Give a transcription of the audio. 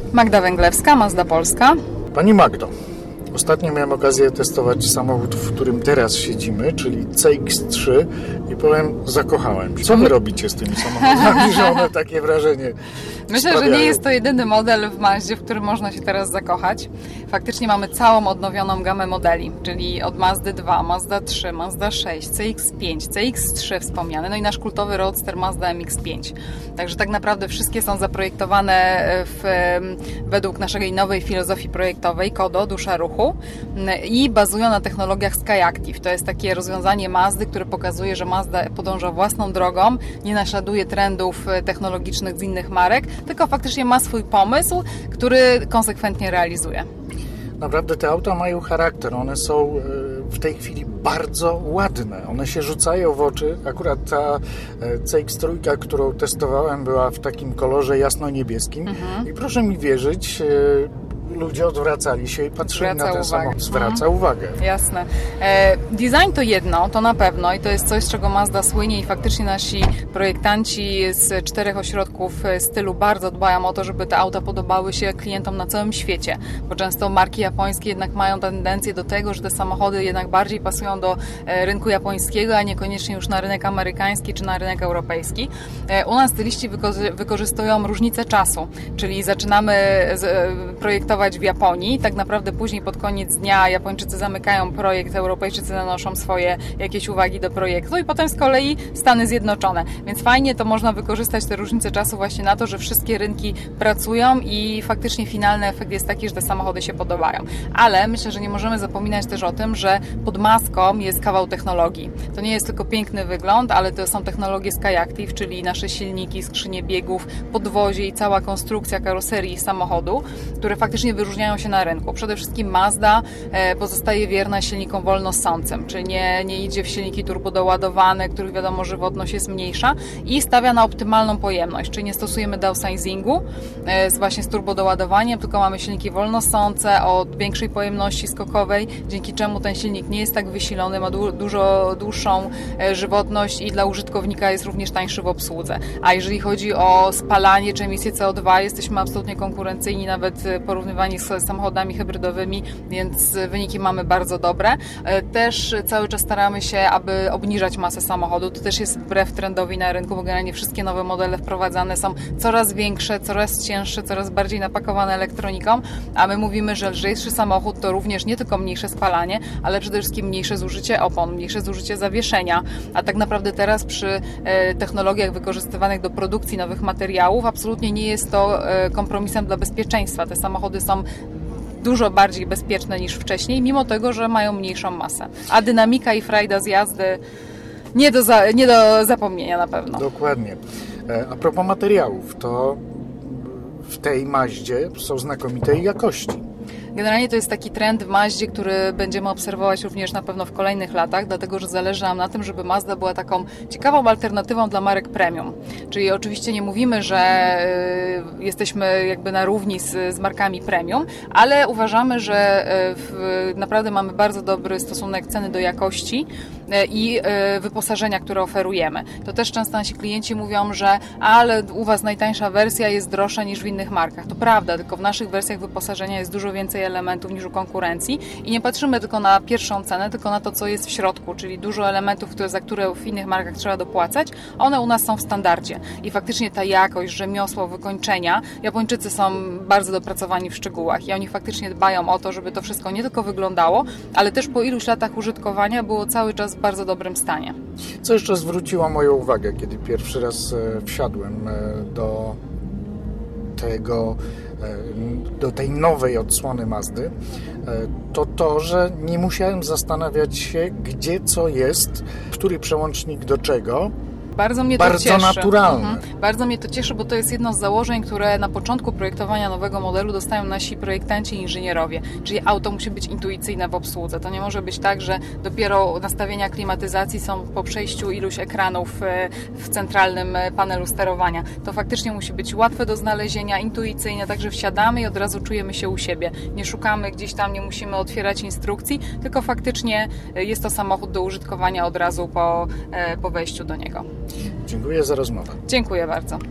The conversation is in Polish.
Magda Węglewska, Mazda Polska. Pani Magdo, ostatnio miałem okazję testować samochód, w którym teraz siedzimy, czyli CX-3 i powiem, zakochałem się. Co wy robicie z tymi samochodami, że one takie wrażenie Myślę, sprawiają? że nie jest to jedyny model w Mazdzie, w którym można się teraz zakochać. Faktycznie mamy całą odnowioną gamę modeli, czyli od Mazdy 2, Mazda 3, Mazda 6, CX-5, CX-3 wspomniane, no i nasz kultowy roadster Mazda MX-5. Także tak naprawdę wszystkie są zaprojektowane według naszej nowej filozofii projektowej KODO, dusza ruchu, i bazują na technologiach SkyActiv. To jest takie rozwiązanie Mazdy, które pokazuje, że Mazda podąża własną drogą, nie naśladuje trendów technologicznych z innych marek, tylko faktycznie ma swój pomysł, który konsekwentnie realizuje. Naprawdę te auta mają charakter, one są w tej chwili bardzo ładne, one się rzucają w oczy. Akurat ta CX-3, którą testowałem, była w takim kolorze jasno-niebieskim i proszę mi wierzyć, ludzie odwracali się i patrzyli na ten samochód. Zwraca uwagę. Jasne. Design to jedno, to na pewno i to jest coś, z czego Mazda słynie i faktycznie nasi projektanci z 4 ośrodków stylu bardzo dbają o to, żeby te auta podobały się klientom na całym świecie, bo często marki japońskie jednak mają tendencję do tego, że te samochody jednak bardziej pasują do rynku japońskiego, a niekoniecznie już na rynek amerykański czy na rynek europejski. U nas styliści wykorzystują różnicę czasu, czyli zaczynamy projektować w Japonii. Tak naprawdę później pod koniec dnia Japończycy zamykają projekt, Europejczycy nanoszą swoje jakieś uwagi do projektu i potem z kolei Stany Zjednoczone. Więc fajnie to można wykorzystać te różnice czasu właśnie na to, że wszystkie rynki pracują i faktycznie finalny efekt jest taki, że te samochody się podobają. Ale myślę, że nie możemy zapominać też o tym, że pod maską jest kawał technologii. To nie jest tylko piękny wygląd, ale to są technologie SkyActiv, czyli nasze silniki, skrzynie biegów, podwozie i cała konstrukcja karoserii samochodu, które faktycznie wyróżniają się na rynku. Przede wszystkim Mazda pozostaje wierna silnikom wolnossącym, czyli nie idzie w silniki turbodoładowane, których wiadomo żywotność jest mniejsza i stawia na optymalną pojemność, czyli nie stosujemy downsizingu właśnie z turbodoładowaniem, tylko mamy silniki wolnossące o większej pojemności skokowej, dzięki czemu ten silnik nie jest tak wysilony, ma dużo dłuższą żywotność i dla użytkownika jest również tańszy w obsłudze. A jeżeli chodzi o spalanie czy emisję CO2, jesteśmy absolutnie konkurencyjni, nawet porównywani z samochodami hybrydowymi, więc wyniki mamy bardzo dobre. Też cały czas staramy się, aby obniżać masę samochodu. To też jest wbrew trendowi na rynku, bo generalnie wszystkie nowe modele wprowadzane są coraz większe, coraz cięższe, coraz bardziej napakowane elektroniką, a my mówimy, że lżejszy samochód to również nie tylko mniejsze spalanie, ale przede wszystkim mniejsze zużycie opon, mniejsze zużycie zawieszenia, a tak naprawdę teraz przy technologiach wykorzystywanych do produkcji nowych materiałów absolutnie nie jest to kompromisem dla bezpieczeństwa. Te samochody są dużo bardziej bezpieczne niż wcześniej, mimo tego, że mają mniejszą masę. A dynamika i frajda z jazdy nie do zapomnienia na pewno. Dokładnie. A propos materiałów, to w tej Mazdzie są znakomitej jakości. Generalnie to jest taki trend w Mazdzie, który będziemy obserwować również na pewno w kolejnych latach, dlatego że zależy nam na tym, żeby Mazda była taką ciekawą alternatywą dla marek premium. Czyli oczywiście nie mówimy, że jesteśmy jakby na równi z markami premium, ale uważamy, że naprawdę mamy bardzo dobry stosunek ceny do jakości i wyposażenia, które oferujemy. To też często nasi klienci mówią, że ale u Was najtańsza wersja jest droższa niż w innych markach. To prawda, tylko w naszych wersjach wyposażenia jest dużo więcej elementów niż u konkurencji i nie patrzymy tylko na pierwszą cenę, tylko na to, co jest w środku, czyli dużo elementów, za które w innych markach trzeba dopłacać, one u nas są w standardzie. I faktycznie ta jakość, rzemiosło, wykończenia, Japończycy są bardzo dopracowani w szczegółach i oni faktycznie dbają o to, żeby to wszystko nie tylko wyglądało, ale też po iluś latach użytkowania było cały czas w bardzo dobrym stanie. Co jeszcze zwróciło moją uwagę, kiedy pierwszy raz wsiadłem do tej nowej odsłony Mazdy, to, że nie musiałem zastanawiać się, gdzie co jest, który przełącznik do czego. Bardzo mnie to cieszy. Bardzo naturalne. Bardzo mnie to cieszy, bo to jest jedno z założeń, które na początku projektowania nowego modelu dostają nasi projektanci i inżynierowie. Czyli auto musi być intuicyjne w obsłudze. To nie może być tak, że dopiero nastawienia klimatyzacji są po przejściu iluś ekranów w centralnym panelu sterowania. To faktycznie musi być łatwe do znalezienia, intuicyjne, także wsiadamy i od razu czujemy się u siebie. Nie szukamy gdzieś tam, nie musimy otwierać instrukcji, tylko faktycznie jest to samochód do użytkowania od razu po wejściu do niego. Dziękuję za rozmowę. Dziękuję bardzo.